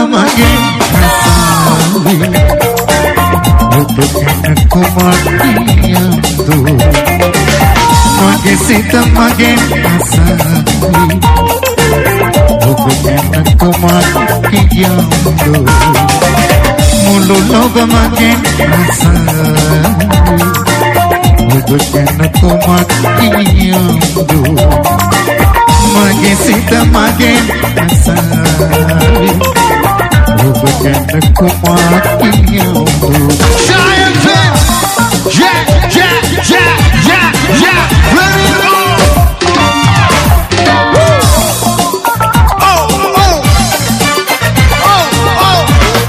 මගේ රසාවි ඔබ ගැන කුමක් කියන්දු මගේ සිත මගේ රසාවි ඔබ ගැන කුමක් කියන්දු මුළු ලෝක මගේ රසාවි ඔබ ගැන කුමක් කියන්දු මගේ සිත මගේ රසාවි ඔබ ගැන කුමක් කියන්දු Giant Fan! Yeah, yeah, yeah, yeah, yeah! Ready to go! Oh, oh! Oh, oh!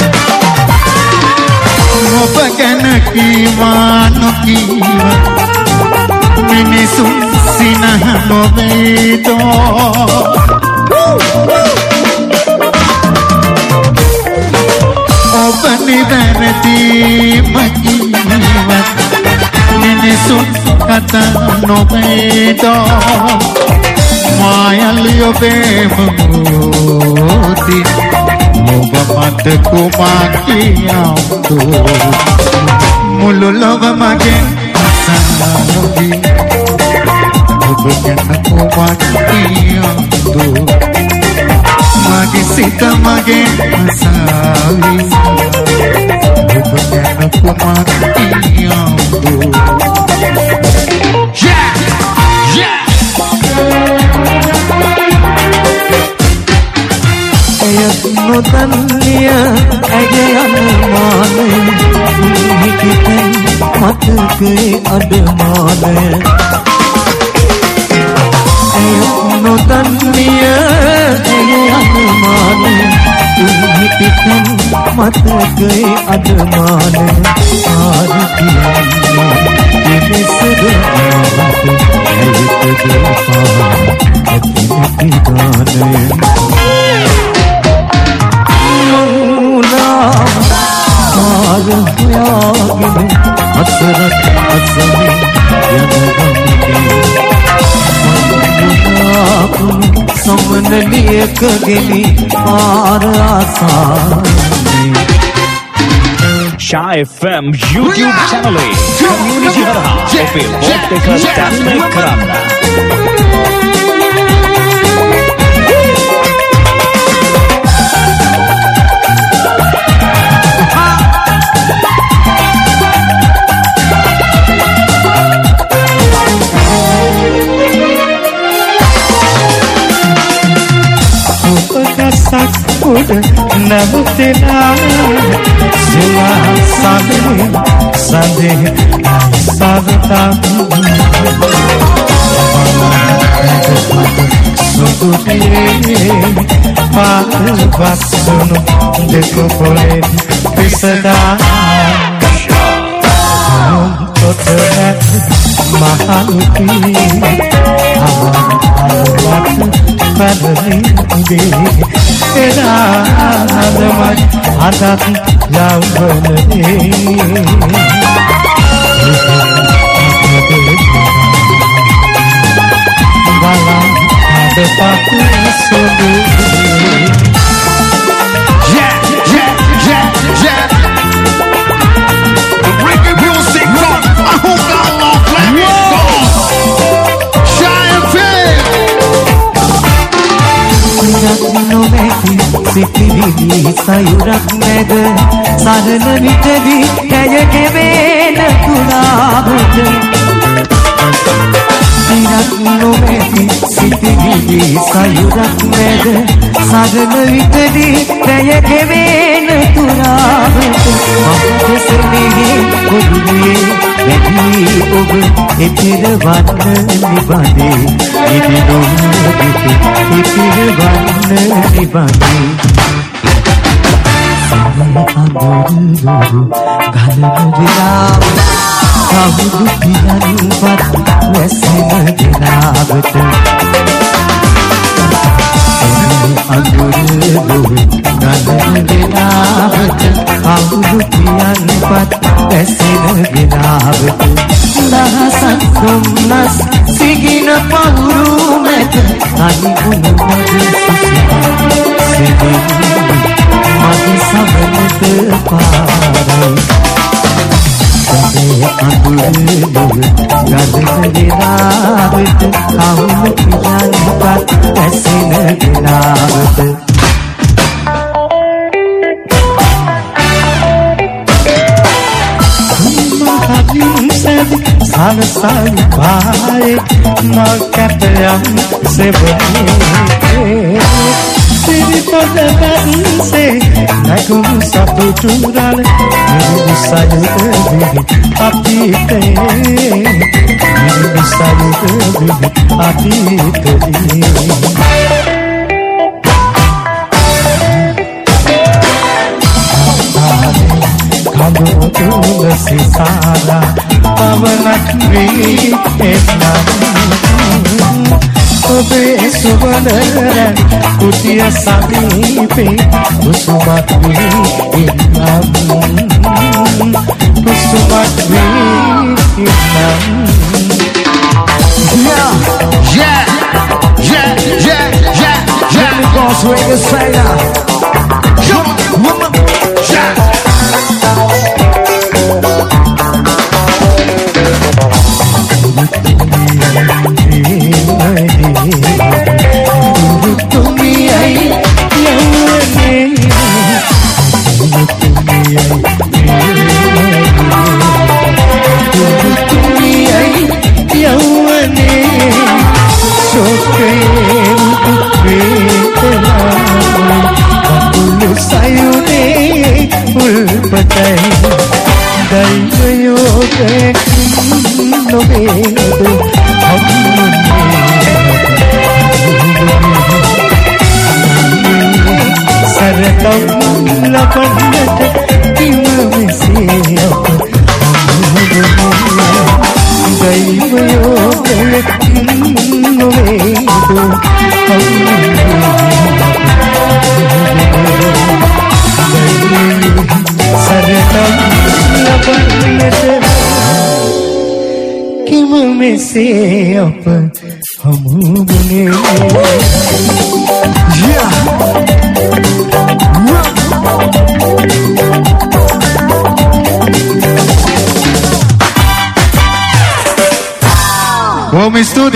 ඔබ ගැන කීවා නොකීවා මිනිසුන් සිනහ නොවේදෝ ඔබ නිවැරදි මකීවත් මිනිසුන් කතා නොවේදෝ මායලි ඔබේ මොහොති ඔබ මට කුමක් කියන්දු මුළු ලොව මගේ රසාවි ඔබ ගැන කුමක් කියන්දු මගේ සිත මගේ රසාවි ඔබ ගැන කුමක් කියන්දු Yeah! Yeah! එයත් නොදන්නිය ඇගේ අනුමානය හිතෙන් මතකේ අඩමානය එයත් නොදන්නිය ඇගේ අනුමානය හිතෙන් මතකේ අඩමානය ආරි කියන්නේ දෙසද ඇවිත් දෙපා ඇති ගානය ආරහයාගෙන අසරත් අසමින් යනගමනේ සමනලියකගෙනි ආර ආසානේ Shy FM YouTube channel community හරහා අපේ පොත් එක download කරන්න නමුතිනා සිනා සඳේ සඳේ සවතා සුදුපියේ පාල් වස්සුණු දෙක පොලේ පිසදා තොතනත් මහලුපි අමත් පදරිදී එදාදමයි අදත් ලව්වනේ බලා අදපත් සොදු Yeah, yeah, yeah, yeah. The reggae music rock. I hope y'all love playing songs. Giant Fan. සිතිවිලි සයුරක් නැද සරල විටදී කැයක වේන කුණාවට ඉරක් නොමැති සිතිවිලි සයුරක් නැද සරල විටදී කැයක වේන කුණාවට මහසෙනෙහි ඔබේ වැඩි ඔබ එතර වන්න නිබඳේ ඉදි නොමැති එතර වන්න නිබඳේ අඳුරු ගලන විලා කවුරු පියන්පත් වැසෙන දිනාවට අඳුරු ගලන විලාවට කවුරු පියන්පත් වැසෙන දිනාවට දහසක් දුම්නස් සිගින පවුරු මැද අනිකුණ මගේ සිසිල් සිදින් පාරයි අඳුරේ දුර ගලන ගෙනාවට කවුරු කියන්නවත් ඇසෙන ගෙනාවට Sansai bhai makatayam se bani Siri pada se nagum satu tural Miru sayur bini api te Miru sayur bini api te Kamu tulasi sara pawanak ri enam Obe subandaran kutia samipe kusumat ri enam kusumat ri enam Yeah. The boss ring is fire. Come on, woman. Yeah. से अब हम बने